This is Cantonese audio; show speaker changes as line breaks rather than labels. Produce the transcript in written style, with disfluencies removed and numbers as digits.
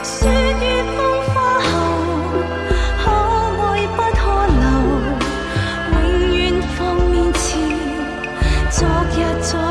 雪与风花后，可爱不可留，永远放面前，昨日在。